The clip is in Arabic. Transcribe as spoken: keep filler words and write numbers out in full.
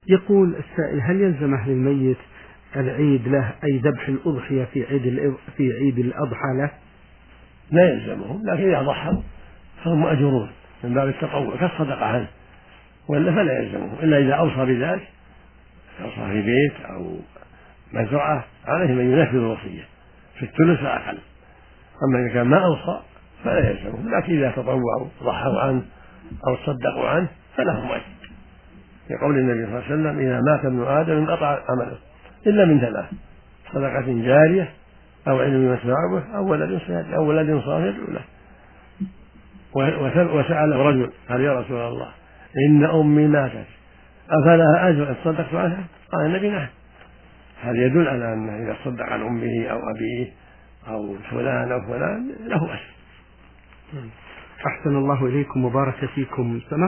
يقول السائل: هل يلزم أهل الميت العيد له أي ذبح الأضحية في عيد في عيد الأضحى له؟ لا يلزمهم، لكن إذا ضحوا فهم مأجورون من باب التطوع كالصدقة عنه، وإلا فلا يلزمهم إلا إذا أوصى بذلك، أوصى في بيت أو مزرعة عليه من ينفذ الوصية في الثلث أقل. أما إذا كان ما أوصى فلا يلزمهم، لكن إذا تطوعوا ضحوا عنه أو تصدقوا عنه فلهم أجر، لقول النبي صلى الله عليه وسلم: إذا مات ابن آدم انقطع عمله إلا من ثلاث: صدقة جارية أو علم ينتفع به أو ولد صالح أو ولد صالح له. وسأل رجل: قال: يا رسول الله، إن أمي ماتت أفلها أجر إن صدقت عنها؟ قال النبي: نعم. هذا يدل على أنه إذا صدق عن أمه أو أبيه أو فلان أو فلان له أجر. أحسن الله إليكم وبارك فيكم.